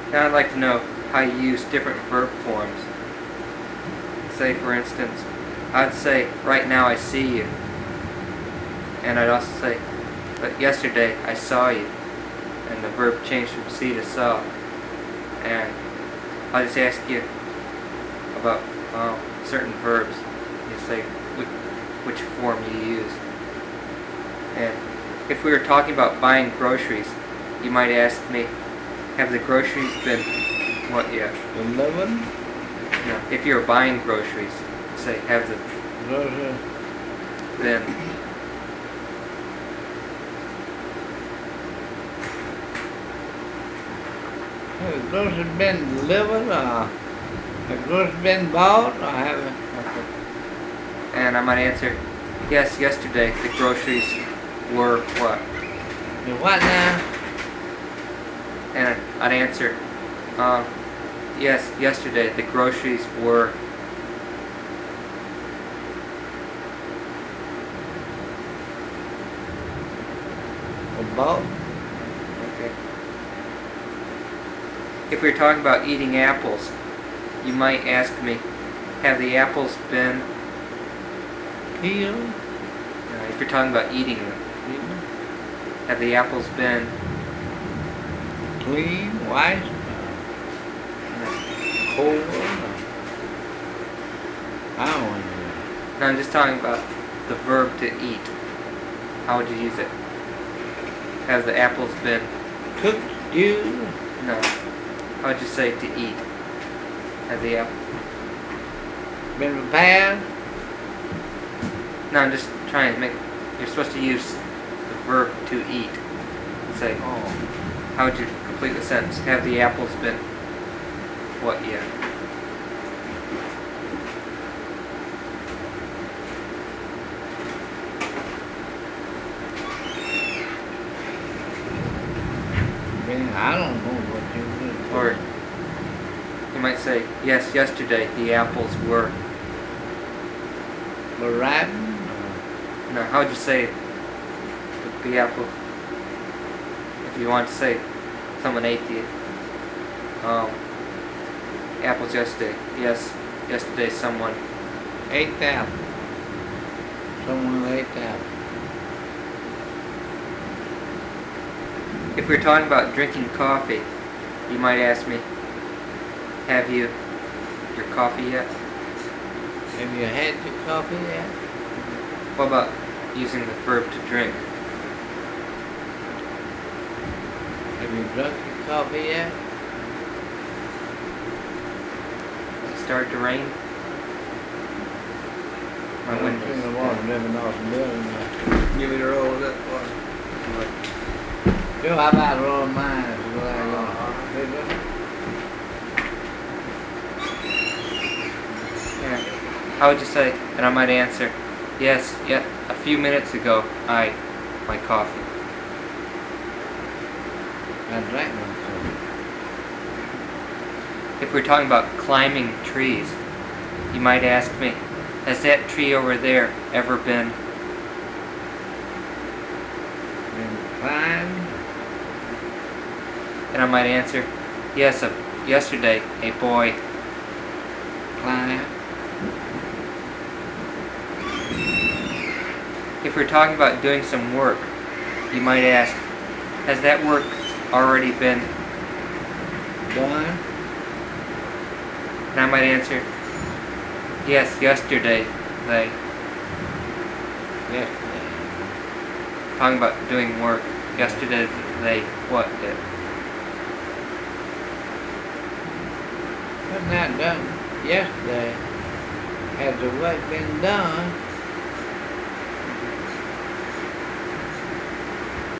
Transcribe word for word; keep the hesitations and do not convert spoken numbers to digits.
Now I'd like to know how you use different verb forms. Say, for instance, I'd say, right now I see you. And I'd also say, but yesterday I saw you. And the verb changed from see to saw. And I'll just ask you about um, certain verbs. You say which, which form you use. And if we were talking about buying groceries, you might ask me, have the groceries been what yet? Eleven? No, if you were buying groceries, say, have the Groceries. been. Have the groceries been delivered or have groceries been bought or have Okay. And I might answer, yes, yesterday the groceries were what? the what now? And I'd answer, um, yes, yesterday the groceries were. The bought? Okay. If we were talking about eating apples, you might ask me, have the apples been. Peeled? Uh, if you're talking about eating them, Peeled? have the apples been. Clean? White? Cold? I don't know. No, I'm just talking about the verb to eat. How would you use it? Have the apples been. Cooked? Stewed? No. How would you say to eat? Have the apple. Been prepared? No, I'm just trying to make. You're supposed to use the verb to eat. Say, Oh. how would you complete the sentence? Have the apples been what yet? Been, I don't know what you do. Or you might say, yes, yesterday the apples were. Were ripe? No, how would you say the apple? If you want to say someone ate the um, apples yesterday. Yes, yesterday someone. Ate the apple. Someone ate the apple. If we're talking about drinking coffee, you might ask me, have you your coffee yet? Have you had your coffee yet? What about using the verb to drink? Have you drunk your coffee yet? It started to rain. My I don't windows. think the water dripping off the building. Give me the roll of that one. Joe, how about rolling mine? Go out there. Yeah. How would you say? And I might answer, yes, yeah, a few minutes ago I my coffee. I drank one. If we're talking about climbing trees, you might ask me, has that tree over there ever been? Been climbed? And I might answer, yes, a, yesterday a boy. Climbed? If we're talking about doing some work, you might ask, has that work already been? Done? And I might answer, yes, yesterday they. Yesterday. Talking about doing work. Yesterday they what did? Wasn't that done yesterday? Has the work been done?